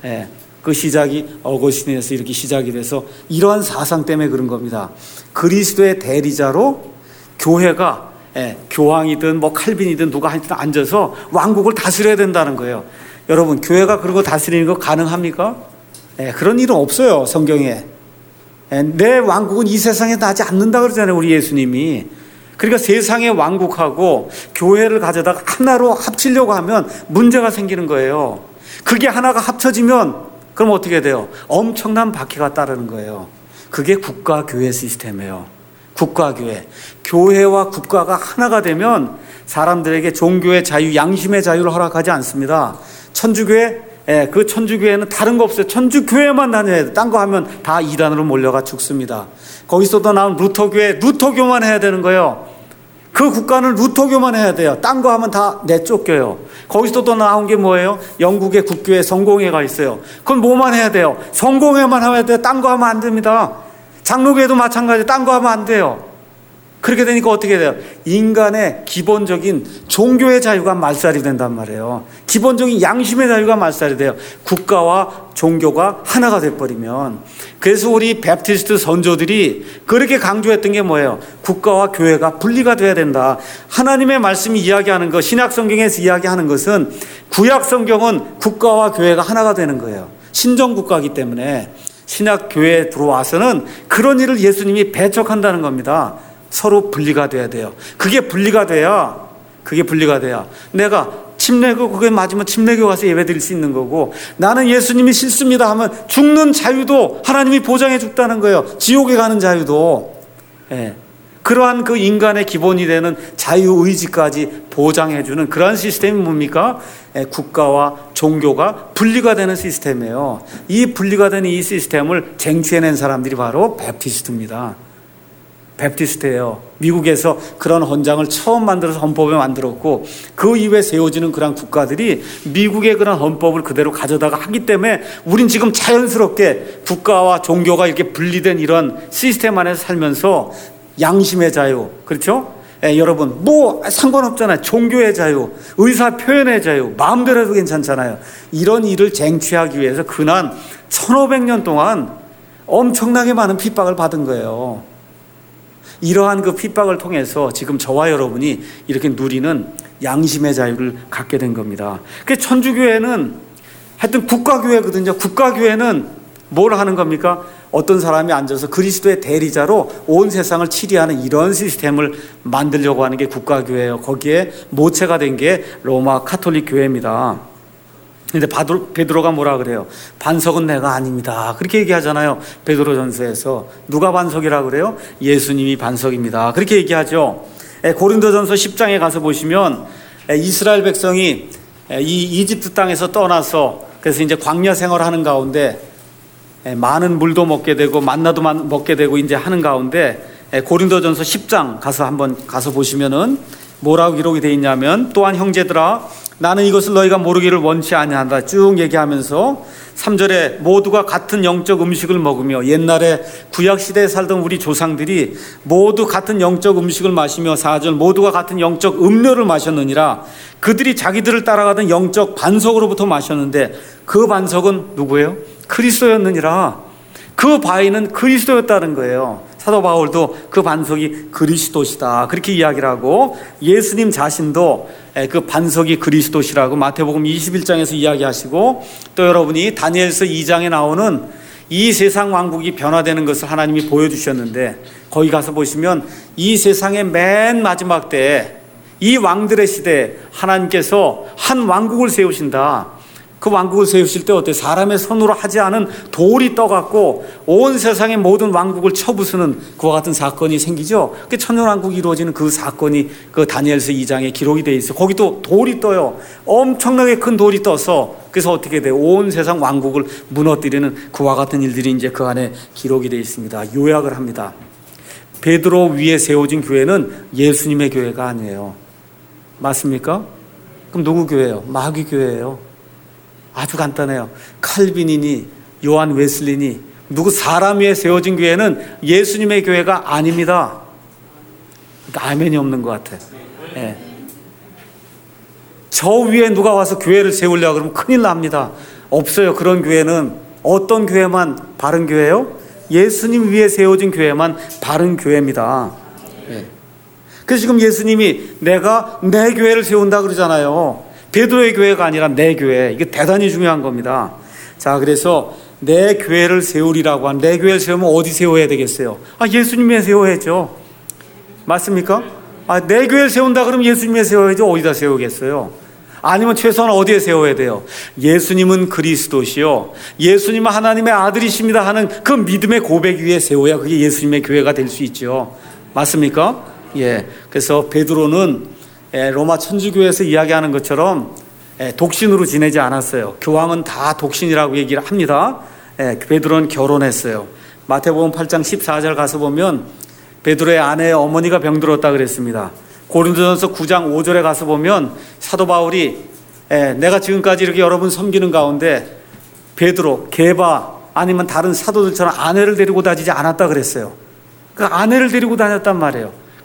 그 시작이 어거스틴에서 이렇게 시작이 돼서 이러한 사상 때문에 그런 겁니다. 그리스도의 대리자로 교회가 예, 교황이든 뭐 칼빈이든 누가 하여튼 앉아서 왕국을 다스려야 된다는 거예요. 여러분, 교회가 그런 거 다스리는 거 가능합니까? 예, 그런 일은 없어요, 성경에. 예, 내 왕국은 이 세상에 나지 않는다 그러잖아요, 우리 예수님이. 그러니까 세상의 왕국하고 교회를 가져다가 하나로 합치려고 하면 문제가 생기는 거예요. 그게 하나가 합쳐지면 그럼 어떻게 돼요? 엄청난 박해가 따르는 거예요. 그게 국가교회 시스템이에요. 국가교회. 교회와 국가가 하나가 되면 사람들에게 종교의 자유, 양심의 자유를 허락하지 않습니다. 천주교회, 예, 그 천주교회는 다른 거 없어요. 천주교회만 다녀야 돼. 딴 거 하면 다 이단으로 몰려가 죽습니다. 거기서도 나온 루터교회, 루터교만 해야 되는 거예요. 그 국가는 루터교만 해야 돼요. 딴 거 하면 다 내쫓겨요. 거기서 또 나온 게 뭐예요? 영국의 국교회 성공회가 있어요. 그건 뭐만 해야 돼요? 성공회만 해야 돼요. 딴 거 하면 안 됩니다. 장로교회도 마찬가지예요. 딴 거 하면 안 돼요. 그렇게 되니까 어떻게 돼요? 인간의 기본적인 종교의 자유가 말살이 된단 말이에요. 기본적인 양심의 자유가 말살이 돼요. 국가와 종교가 하나가 돼버리면. 그래서 우리 베프티스트 선조들이 그렇게 강조했던 게 뭐예요? 국가와 교회가 분리가 돼야 된다. 하나님의 말씀이 이야기하는 것, 신약 성경에서 이야기하는 것은 구약 성경은 국가와 교회가 하나가 되는 거예요. 신정 국가이기 때문에 신약 교회에 들어와서는 그런 일을 예수님이 배척한다는 겁니다. 서로 분리가 돼야 돼요. 그게 분리가 돼야, 그게 분리가 돼야 내가 침례교 그게 맞으면 침례교 가서 예배 드릴 수 있는 거고, 나는 예수님이 싫습니다 하면 죽는 자유도 하나님이 보장해 줬다는 거예요. 지옥에 가는 자유도. 예. 그러한 그 인간의 기본이 되는 자유의지까지 보장해 주는 그러한 시스템이 뭡니까? 예, 국가와 종교가 분리가 되는 시스템이에요. 이 분리가 되는 이 시스템을 쟁취해낸 사람들이 바로 베프티스트입니다. 베프티스트예요. 미국에서 그런 헌장을 처음 만들어서 헌법에 만들었고, 그 이후에 세워지는 그런 국가들이 미국의 그런 헌법을 그대로 가져다가 하기 때문에 우린 지금 자연스럽게 국가와 종교가 이렇게 분리된 이런 시스템 안에서 살면서 양심의 자유, 그렇죠? 예, 여러분 뭐 상관없잖아요. 종교의 자유, 의사 표현의 자유, 마음대로 해도 괜찮잖아요. 이런 일을 쟁취하기 위해서 근한 천오백 년 동안 엄청나게 많은 핍박을 받은 거예요. 이러한 그 핍박을 통해서 지금 저와 여러분이 이렇게 누리는 양심의 자유를 갖게 된 겁니다. 그래서 천주교회는 하여튼 국가교회거든요. 국가교회는 뭘 하는 겁니까? 어떤 사람이 앉아서 그리스도의 대리자로 온 세상을 치리하는 이런 시스템을 만들려고 하는 게 국가교회예요. 거기에 모체가 된 게 로마 카톨릭 교회입니다. 근데 베드로가 뭐라 그래요? 반석은 내가 아닙니다. 그렇게 얘기하잖아요. 베드로전서에서. 누가 반석이라 그래요? 예수님이 반석입니다. 그렇게 얘기하죠. 고린도전서 십 장에 가서 보시면 이스라엘 백성이 이 이집트 땅에서 떠나서 그래서 이제 광야 생활하는 가운데 많은 물도 먹게 되고 만나도 먹게 되고 이제 하는 가운데 고린도전서 십 장 가서 한번 가서 보시면은 뭐라고 기록이 되어 있냐면, 또한 형제들아 나는 이것을 너희가 모르기를 원치 아니한다 쭉 얘기하면서 삼 절에 모두가 같은 영적 음식을 먹으며, 옛날에 구약시대에 살던 우리 조상들이 모두 같은 영적 음식을 마시며 사 절 모두가 같은 영적 음료를 마셨느니라. 그들이 자기들을 따라가던 영적 반석으로부터 마셨는데 그 반석은 누구예요? 그리스도였느니라. 그 바위는 그리스도였다는 거예요. 사도 바울도 그 반석이 그리스도시다 그렇게 이야기를 하고, 예수님 자신도 그 반석이 그리스도시라고 마태복음 이십일 장에서 이야기하시고, 또 여러분이 다니엘서 이 장에 나오는 이 세상 왕국이 변화되는 것을 하나님이 보여주셨는데, 거기 가서 보시면 이 세상의 맨 마지막 때에 이 왕들의 시대에 하나님께서 한 왕국을 세우신다. 그 왕국을 세우실 때 어때? 사람의 손으로 하지 않은 돌이 떠갖고 온 세상의 모든 왕국을 쳐부수는 그와 같은 사건이 생기죠. 그 천년왕국이 이루어지는 그 사건이 그 다니엘서 이 장에 기록이 되어 있어요. 거기도 돌이 떠요. 엄청나게 큰 돌이 떠서, 그래서 어떻게 돼요? 온 세상 왕국을 무너뜨리는 그와 같은 일들이 이제 그 안에 기록이 되어 있습니다. 요약을 합니다. 베드로 위에 세워진 교회는 예수님의 교회가 아니에요. 맞습니까? 그럼 누구 교회예요? 마귀 교회예요. 아주 간단해요. 칼빈이니 요한 웨슬리니 누구 사람 위에 세워진 교회는 예수님의 교회가 아닙니다. 그러니까 아멘이 없는 것 같아요. 네. 저 위에 누가 와서 교회를 세우려고 그러면 큰일 납니다. 없어요. 그런 교회는. 어떤 교회만 바른 교회예요? 예수님 위에 세워진 교회만 바른 교회입니다. 네. 그래서 지금 예수님이 내가 내 교회를 세운다 그러잖아요. 베드로의 교회가 아니라 내 교회. 이게 대단히 중요한 겁니다. 자, 그래서 내 교회를 세우리라고 한, 내 교회를 세우면 어디 세워야 되겠어요? 아, 예수님에 세워야죠. 맞습니까? 아, 내 교회를 세운다 그러면 예수님에 세워야죠. 어디다 세우겠어요? 아니면 최소한 어디에 세워야 돼요? 예수님은 그리스도시요, 예수님은 하나님의 아들이십니다 하는 그 믿음의 고백 위에 세워야 그게 예수님의 교회가 될 수 있죠. 맞습니까? 예. 그래서 베드로는 로마 천주교에서 이야기하는 것처럼 독신으로 지내지 않았어요. 교황은 다 독신이라고 얘기를 합니다. 베드로는 결혼했어요. 마태복음 팔 장 십사 절 가서 보면 베드로의 아내의 어머니가 병들었다 그랬습니다. 고린도전서 구 장 오 절에 가서 보면 사도 바울이 내가 지금까지 이렇게 여러분 섬기는 가운데 베드로, 게바 아니면 다른 사도들처럼 아내를 데리고 다니지 않았다 그랬어요. 그 아내를 데리고 다녔단 말이에요.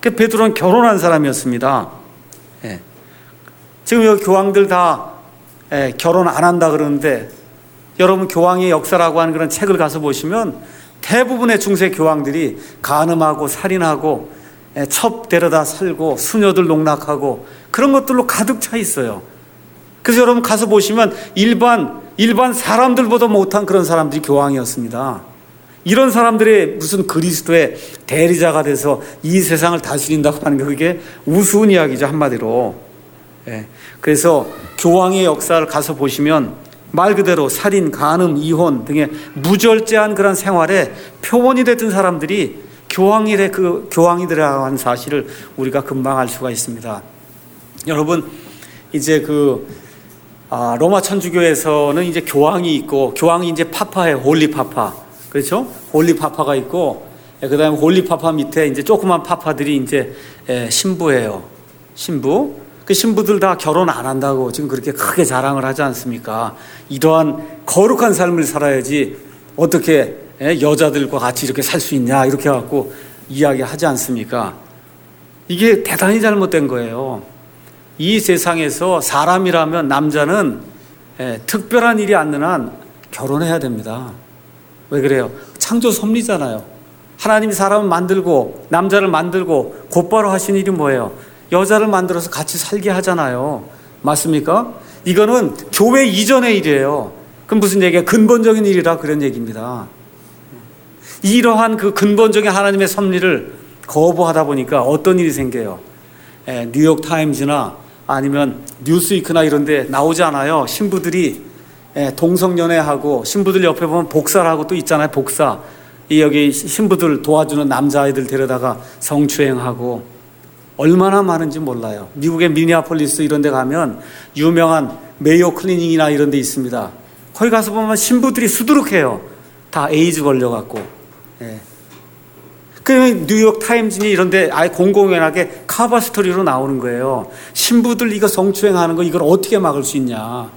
그 베드로는 결혼한 사람이었습니다. 예. 지금 여기 교황들 다 예, 결혼 안 한다 그러는데 여러분 교황의 역사라고 하는 그런 책을 가서 보시면 대부분의 중세 교황들이 간음하고 살인하고 예, 첩 데려다 살고 수녀들 농락하고 그런 것들로 가득 차 있어요. 그래서 여러분 가서 보시면 일반 일반 사람들보다 못한 그런 사람들이 교황이었습니다. 이런 사람들이 무슨 그리스도의 대리자가 돼서 이 세상을 다스린다고 하는 게 그게 우스운 이야기죠, 한마디로. 예. 그래서 교황의 역사를 가서 보시면 말 그대로 살인, 간음, 이혼 등의 무절제한 그런 생활에 표본이 됐던 사람들이 교황이래 그 교황이더라고 하는 사실을 우리가 금방 알 수가 있습니다. 여러분 이제 그 아, 로마 천주교에서는 이제 교황이 있고 교황이 이제 파파예요, 홀리 파파. 그렇죠? 홀리 파파가 있고, 그 다음에 홀리 파파 밑에 이제 조그만 파파들이 이제 신부예요. 신부. 그 신부들 다 결혼 안 한다고 지금 그렇게 크게 자랑을 하지 않습니까? 이러한 거룩한 삶을 살아야지 어떻게 여자들과 같이 이렇게 살 수 있냐, 이렇게 갖고 이야기하지 않습니까? 이게 대단히 잘못된 거예요. 이 세상에서 사람이라면 남자는 특별한 일이 않는 한 결혼해야 됩니다. 왜 그래요? 창조 섭리잖아요. 하나님이 사람을 만들고 남자를 만들고 곧바로 하신 일이 뭐예요? 여자를 만들어서 같이 살게 하잖아요. 맞습니까? 이거는 교회 이전의 일이에요. 그럼 무슨 얘기야? 근본적인 일이라 그런 얘기입니다. 이러한 그 근본적인 하나님의 섭리를 거부하다 보니까 어떤 일이 생겨요? 예, 뉴욕 타임즈나 아니면 뉴스위크나 이런 데 나오지 않아요? 신부들이 동성연애하고 신부들 옆에 보면 복사라고 또 있잖아요. 복사. 이 여기 신부들 도와주는 남자아이들 데려다가 성추행하고 얼마나 많은지 몰라요. 미국의 미니아폴리스 이런 데 가면 유명한 메이오 클리닉이나 이런 데 있습니다. 거기 가서 보면 신부들이 수두룩해요. 다 에이즈 걸려갖고. 예. 그 뉴욕 타임즈니 이런 데 아예 공공연하게 카바 스토리로 나오는 거예요. 신부들 이거 성추행하는 거 이걸 어떻게 막을 수 있냐.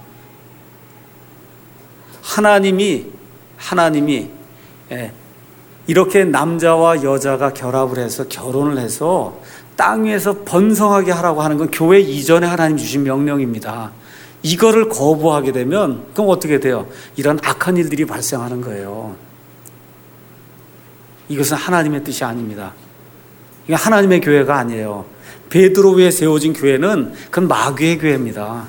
하나님이 하나님이 예, 이렇게 남자와 여자가 결합을 해서 결혼을 해서 땅 위에서 번성하게 하라고 하는 건 교회 이전에 하나님 주신 명령입니다. 이거를 거부하게 되면 그럼 어떻게 돼요? 이런 악한 일들이 발생하는 거예요. 이것은 하나님의 뜻이 아닙니다. 이게 하나님의 교회가 아니에요. 베드로 위에 세워진 교회는 그건 마귀의 교회입니다.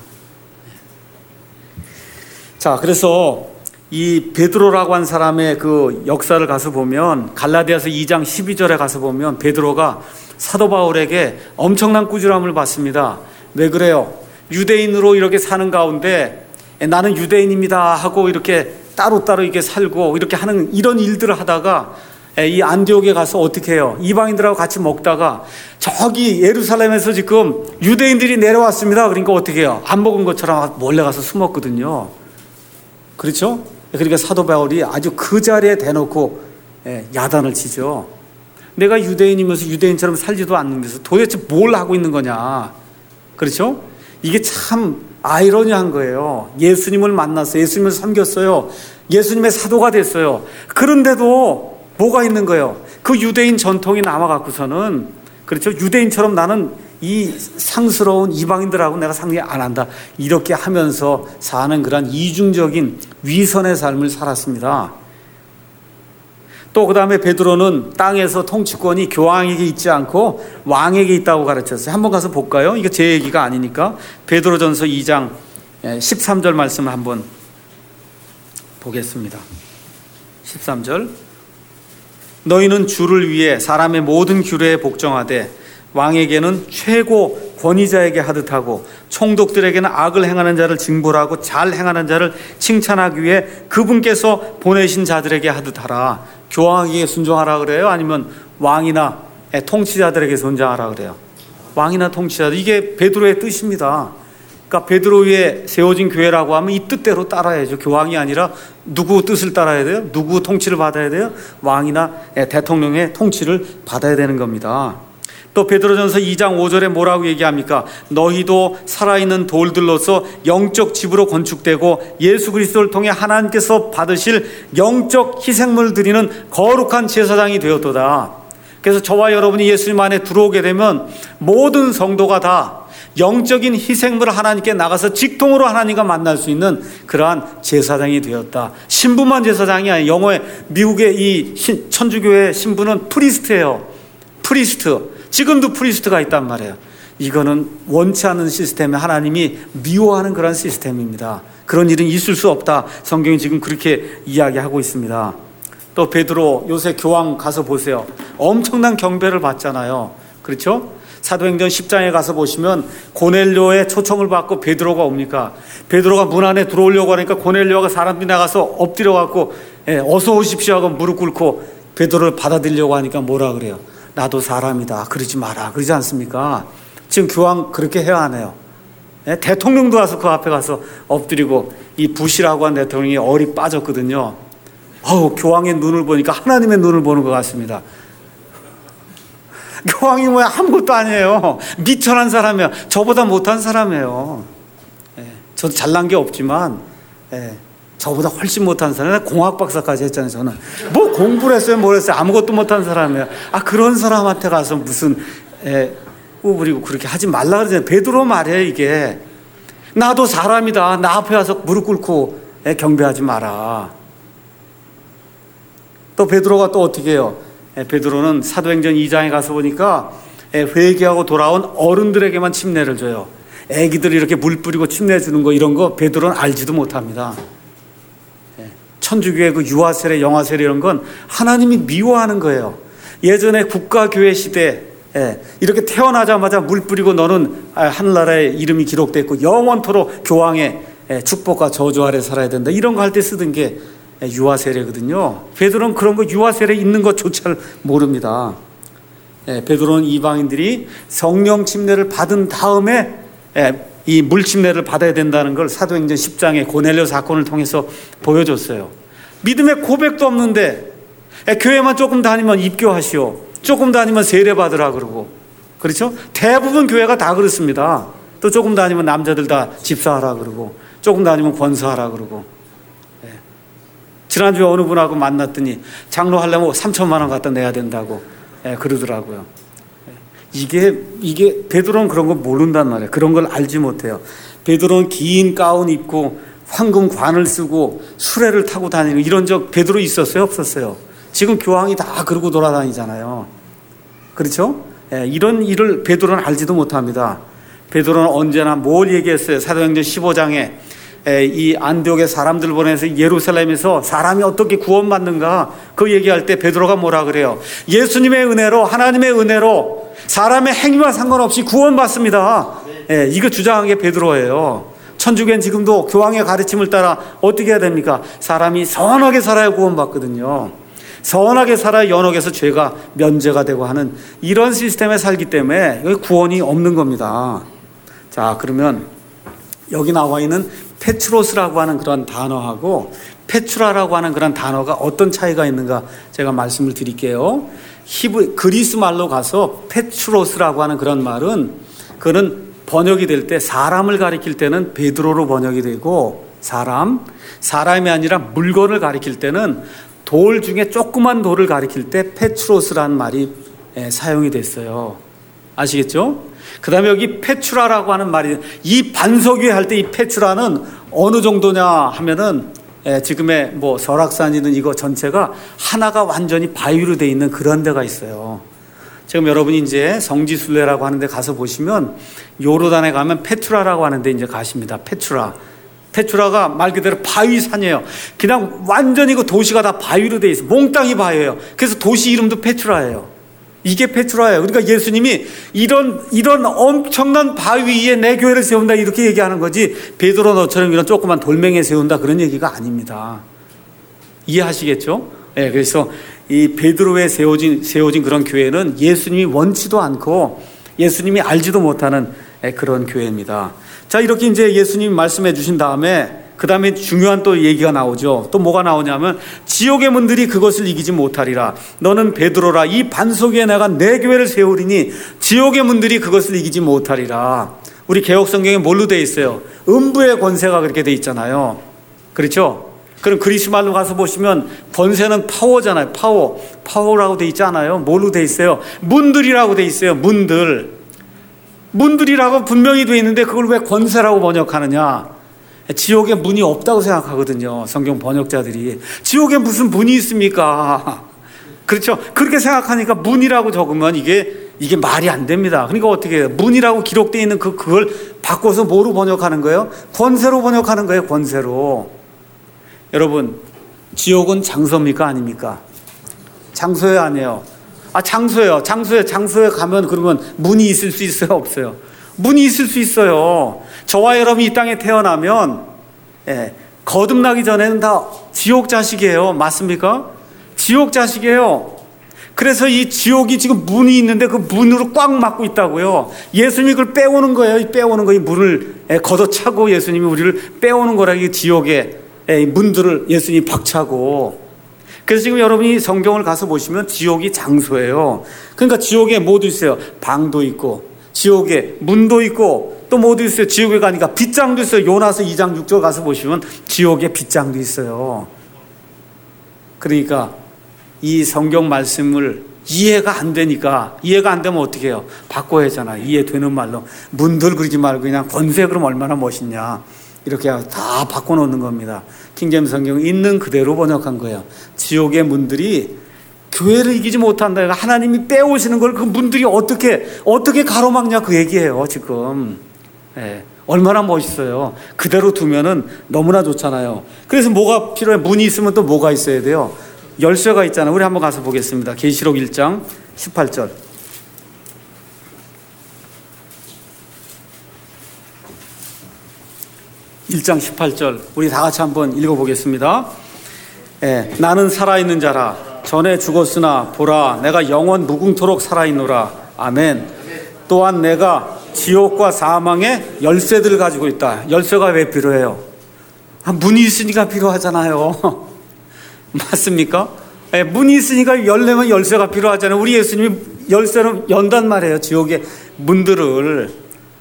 자, 그래서 이 베드로라고 한 사람의 그 역사를 가서 보면 갈라디아서 이 장 십이 절에 가서 보면 베드로가 사도 바울에게 엄청난 꾸지람을 받습니다. 왜 그래요? 유대인으로 이렇게 사는 가운데 나는 유대인입니다 하고 이렇게 따로따로 이렇게 살고 이렇게 하는 이런 일들을 하다가 이 안디옥에 가서 어떻게 해요? 이방인들하고 같이 먹다가 저기 예루살렘에서 지금 유대인들이 내려왔습니다. 그러니까 어떻게 해요? 안 먹은 것처럼 몰래 가서 숨었거든요. 그렇죠? 그러니까 사도 바울이 아주 그 자리에 대놓고 야단을 치죠. 내가 유대인이면서 유대인처럼 살지도 않는데서 도대체 뭘 하고 있는 거냐. 그렇죠? 이게 참 아이러니한 거예요. 예수님을 만났어요. 예수님을 섬겼어요. 예수님의 사도가 됐어요. 그런데도 뭐가 있는 거예요? 그 유대인 전통이 남아갖고서는 그렇죠? 유대인처럼 나는 이 상스러운 이방인들하고 내가 상대 안 한다. 이렇게 하면서 사는 그런 이중적인 위선의 삶을 살았습니다. 또 그 다음에 베드로는 땅에서 통치권이 교황에게 있지 않고 왕에게 있다고 가르쳤어요. 한번 가서 볼까요? 이거 제 얘기가 아니니까 베드로전서 이 장 십삼 절 말씀을 한번 보겠습니다. 십삼 절 너희는 주를 위해 사람의 모든 규례에 복종하되 왕에게는 최고 권위자에게 하듯하고 총독들에게는 악을 행하는 자를 징벌하고 잘 행하는 자를 칭찬하기 위해 그분께서 보내신 자들에게 하듯하라. 교황에게 순종하라 그래요? 아니면 왕이나 통치자들에게 순종하라 그래요? 왕이나 통치자들. 이게 베드로의 뜻입니다. 그러니까 베드로 위에 세워진 교회라고 하면 이 뜻대로 따라야죠. 교황이 아니라 누구 뜻을 따라야 돼요? 누구 통치를 받아야 돼요? 왕이나 대통령의 통치를 받아야 되는 겁니다. 또 베드로전서 이 장 오 절에 뭐라고 얘기합니까? 너희도 살아있는 돌들로서 영적 집으로 건축되고 예수 그리스도를 통해 하나님께서 받으실 영적 희생물 드리는 거룩한 제사장이 되었도다. 그래서 저와 여러분이 예수님 안에 들어오게 되면 모든 성도가 다 영적인 희생물을 하나님께 나가서 직통으로 하나님과 만날 수 있는 그러한 제사장이 되었다. 신부만 제사장이 아니에요. 영어의 미국의 이 천주교의 신부는 프리스트예요. 프리스트. 지금도 프리스트가 있단 말이에요. 이거는 원치 않는 시스템에 하나님이 미워하는 그런 시스템입니다. 그런 일은 있을 수 없다. 성경이 지금 그렇게 이야기하고 있습니다. 또 베드로 요새 교황 가서 보세요. 엄청난 경배를 받잖아요. 그렇죠? 사도행전 십 장에 가서 보시면 고넬료의 초청을 받고 베드로가 옵니까? 베드로가 문 안에 들어오려고 하니까 고넬료가 사람들이 나가서 엎드려 갖고 예, 어서 오십시오 하고 무릎 꿇고 베드로를 받아들이려고 하니까 뭐라 그래요? 나도 사람이다. 그러지 마라. 그러지 않습니까? 지금 교황 그렇게 해야 하네요. 예, 대통령도 와서 그 앞에 가서 엎드리고 이 부시라고 한 대통령이 얼이 빠졌거든요. 어우, 교황의 눈을 보니까 하나님의 눈을 보는 것 같습니다. 교황이 뭐야? 아무것도 아니에요. 미천한 사람이에요. 저보다 못한 사람이에요. 예, 저도 잘난 게 없지만 예, 저보다 훨씬 못한 사람이에요. 공학 박사까지 했잖아요. 저는 뭐 공부를 했어요, 뭘 했어요. 아무것도 못한 사람이에요. 아, 그런 사람한테 가서 무슨 예, 우부리고 그렇게 하지 말라 그러잖아요. 베드로 말이에요. 이게 나도 사람이다. 나 앞에 와서 무릎 꿇고 예, 경배하지 마라. 또 베드로가 또 어떻게 해요? 베드로는 사도행전 이 장에 가서 보니까 회개하고 돌아온 어른들에게만 침례를 줘요. 애기들이 이렇게 물 뿌리고 침례 주는 거 이런 거 베드로는 알지도 못합니다. 천주교의 그 유아 세례, 영아 세례 이런 건 하나님이 미워하는 거예요. 예전에 국가교회 시대 이렇게 태어나자마자 물 뿌리고 너는 하늘나라의 이름이 기록됐고 영원토록 교황의 축복과 저주 아래 살아야 된다. 이런 거 할 때 쓰던 게 유아 세례거든요. 베드로는 그런 거 유아 세례 있는 것조차 모릅니다. 예, 베드로는 이방인들이 성령 침례를 받은 다음에 예, 이 물 침례를 받아야 된다는 걸 사도행전 십 장의 고넬료 사건을 통해서 보여줬어요. 믿음의 고백도 없는데 예, 교회만 조금 다니면 입교하시오. 조금 다니면 세례 받으라 그러고 그렇죠? 대부분 교회가 다 그렇습니다. 또 조금 다니면 남자들 다 집사하라 그러고 조금 다니면 권사하라 그러고 지난주에 어느 분하고 만났더니 장로 하려면 삼천만 원 갖다 내야 된다고 예, 그러더라고요. 이게 이게 베드로는 그런 거 모른단 말이에요. 그런 걸 알지 못해요. 베드로는 긴 가운 입고 황금 관을 쓰고 수레를 타고 다니는 이런 적 베드로 있었어요? 없었어요? 지금 교황이 다 그러고 돌아다니잖아요. 그렇죠? 예, 이런 일을 베드로는 알지도 못합니다. 베드로는 언제나 뭘 얘기했어요? 사도행전 십오 장에 이 안디옥의 사람들 보내서 예루살렘에서 사람이 어떻게 구원받는가 그 얘기할 때 베드로가 뭐라 그래요? 예수님의 은혜로 하나님의 은혜로 사람의 행위와 상관없이 구원받습니다. 예, 이거 주장한 게 베드로예요. 천주교는 지금도 교황의 가르침을 따라 어떻게 해야 됩니까? 사람이 선하게 살아야 구원받거든요. 선하게 살아야 연옥에서 죄가 면제가 되고 하는 이런 시스템에 살기 때문에 구원이 없는 겁니다. 자, 그러면 여기 나와 있는 페트로스라고 하는 그런 단어하고 페트라라고 하는 그런 단어가 어떤 차이가 있는가 제가 말씀을 드릴게요. 히브 그리스 말로 가서 페트로스라고 하는 그런 말은 그는 번역이 될 때 사람을 가리킬 때는 베드로로 번역이 되고 사람, 사람이 아니라 물건을 가리킬 때는 돌 중에 조그만 돌을 가리킬 때 페트로스라는 말이 사용이 됐어요. 아시겠죠? 그 다음에 여기 페트라라고 하는 말이 이 반석 위에 할 때 이 페트라는 어느 정도냐 하면은 예, 지금의 뭐 설악산이든 이거 전체가 하나가 완전히 바위로 돼 있는 그런 데가 있어요. 지금 여러분이 이제 성지순례라고 하는데 가서 보시면 요르단에 가면 페트라라고 하는데 이제 가십니다. 페트라. 페트라가 말 그대로 바위산이에요. 그냥 완전히 그 도시가 다 바위로 돼 있어요. 몽땅이 바위예요. 그래서 도시 이름도 페트라예요. 이게 페트라예요. 그러니까 예수님이 이런 이런 엄청난 바위 위에 내 교회를 세운다 이렇게 얘기하는 거지 베드로 너처럼 이런 조그만 돌멩이에 세운다 그런 얘기가 아닙니다. 이해하시겠죠? 네, 그래서 이 베드로에 세워진 세워진 그런 교회는 예수님이 원치도 않고 예수님이 알지도 못하는 그런 교회입니다. 자, 이렇게 이제 예수님이 말씀해 주신 다음에 그 다음에 중요한 또 얘기가 나오죠. 또 뭐가 나오냐면 지옥의 문들이 그것을 이기지 못하리라. 너는 베드로라. 이 반석 위에 내가 내 교회를 세우리니 지옥의 문들이 그것을 이기지 못하리라. 우리 개혁성경에 뭘로 돼 있어요? 음부의 권세가 그렇게 돼 있잖아요. 그렇죠? 그럼 그리스 말로 가서 보시면 권세는 파워잖아요. 파워. 파워라고 돼 있지 않아요? 뭘로 돼 있어요? 문들이라고 돼 있어요. 문들. 문들이라고 분명히 돼 있는데 그걸 왜 권세라고 번역하느냐? 지옥에 문이 없다고 생각하거든요. 성경 번역자들이. 지옥에 무슨 문이 있습니까? 그렇죠? 그렇게 생각하니까 문이라고 적으면 이게 이게 말이 안 됩니다. 그러니까 어떻게 해요? 문이라고 기록되어 있는 그 그걸 바꿔서 뭐로 번역하는 거예요? 권세로 번역하는 거예요. 권세로. 여러분, 지옥은 장소입니까? 아닙니까? 장소예요, 아니에요? 아, 장소예요. 장소에 장소에 가면 그러면 문이 있을 수 있어요, 없어요? 문이 있을 수 있어요. 저와 여러분이 이 땅에 태어나면 예, 거듭나기 전에는 다 지옥 자식이에요. 맞습니까? 지옥 자식이에요. 그래서 이 지옥이 지금 문이 있는데 그 문으로 꽉 막고 있다고요. 예수님이 그걸 빼오는 거예요. 빼오는 거, 이 문을 걷어차고 예수님이 우리를 빼오는 거라. 이 지옥의 문들을 예수님이 박차고. 그래서 지금 여러분이 성경을 가서 보시면 지옥이 장소예요. 그러니까 지옥에 뭐도 있어요? 방도 있고, 지옥에 문도 있고, 또 뭐도 있어요? 지옥에 가니까 빗장도 있어요. 요나서 이 장 육 절 가서 보시면 지옥에 빗장도 있어요. 그러니까 이 성경 말씀을 이해가 안 되니까, 이해가 안 되면 어떻게 해요? 바꿔야 하잖아요. 이해되는 말로. 문들 그리지 말고 그냥 권세 그럼 얼마나 멋있냐. 이렇게 다 바꿔놓는 겁니다. 킹제임스 성경은 있는 그대로 번역한 거예요. 지옥의 문들이 교회를 이기지 못한다. 하나님이 빼오시는 걸 그 문들이 어떻게 어떻게 가로막냐 그 얘기예요. 지금 네. 얼마나 멋있어요. 그대로 두면은 너무나 좋잖아요. 그래서 뭐가 필요해? 문이 있으면 또 뭐가 있어야 돼요? 열쇠가 있잖아요. 우리 한번 가서 보겠습니다. 계시록 일 장 십팔 절. 일 장 십팔 절 우리 다 같이 한번 읽어보겠습니다. 예, 나는 살아있는 자라. 전에 죽었으나 보라 내가 영원 무궁토록 살아있노라. 아멘. 또한 내가 지옥과 사망의 열쇠들을 가지고 있다. 열쇠가 왜 필요해요? 아, 문이 있으니까 필요하잖아요. 맞습니까? 예, 문이 있으니까 열려면 열쇠가 필요하잖아요. 우리 예수님이 열쇠로 연단 말이에요. 지옥의 문들을.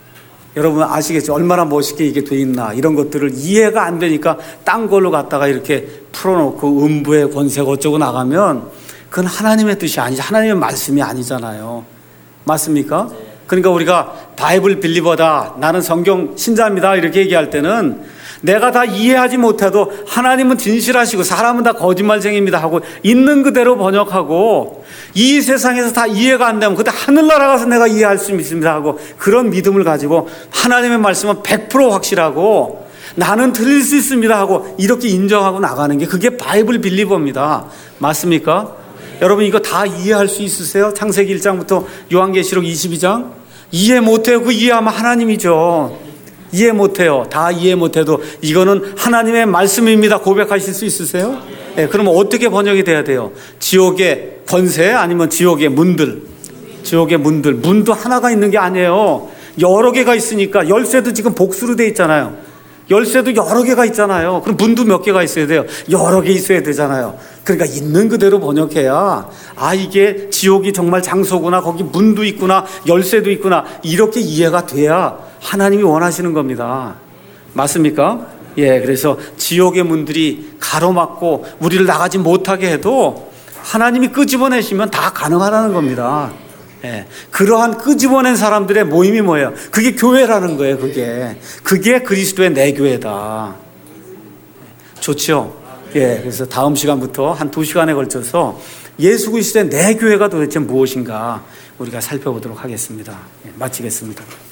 여러분 아시겠죠? 얼마나 멋있게 이게 돼 있나. 이런 것들을 이해가 안 되니까 딴 걸로 갖다가 이렇게 풀어놓고 음부의 권세가 어쩌고 나가면 그건 하나님의 뜻이 아니지, 하나님의 말씀이 아니잖아요. 맞습니까? 그러니까 우리가 바이블 빌리버다, 나는 성경 신자입니다 이렇게 얘기할 때는 내가 다 이해하지 못해도 하나님은 진실하시고 사람은 다 거짓말쟁이입니다 하고 있는 그대로 번역하고, 이 세상에서 다 이해가 안 되면 그때 하늘나라 가서 내가 이해할 수 있습니다 하고 그런 믿음을 가지고 하나님의 말씀은 백 퍼센트 확실하고 나는 틀릴 수 있습니다 하고 이렇게 인정하고 나가는 게 그게 바이블 빌리버입니다. 맞습니까? 여러분 이거 다 이해할 수 있으세요? 창세기 일 장부터 요한계시록 이십이 장 이해 못해요. 그 이해하면 하나님이죠. 이해 못해요. 다 이해 못해도 이거는 하나님의 말씀입니다 고백하실 수 있으세요? 네, 그러면 어떻게 번역이 돼야 돼요? 지옥의 권세 아니면 지옥의 문들. 지옥의 문들. 문도 하나가 있는 게 아니에요. 여러 개가 있으니까. 열쇠도 지금 복수로 돼 있잖아요. 열쇠도 여러 개가 있잖아요. 그럼 문도 몇 개가 있어야 돼요? 여러 개 있어야 되잖아요. 그러니까 있는 그대로 번역해야 아 이게 지옥이 정말 장소구나, 거기 문도 있구나, 열쇠도 있구나, 이렇게 이해가 돼야 하나님이 원하시는 겁니다. 맞습니까? 예, 그래서 지옥의 문들이 가로막고 우리를 나가지 못하게 해도 하나님이 끄집어내시면 다 가능하다는 겁니다. 예, 그러한 끄집어낸 사람들의 모임이 뭐예요? 그게 교회라는 거예요. 그게 그게 그리스도의 내 교회다. 좋죠? 예, 그래서 다음 시간부터 한 두 시간에 걸쳐서 예수 그리스도의 내 교회가 도대체 무엇인가 우리가 살펴보도록 하겠습니다. 예, 마치겠습니다.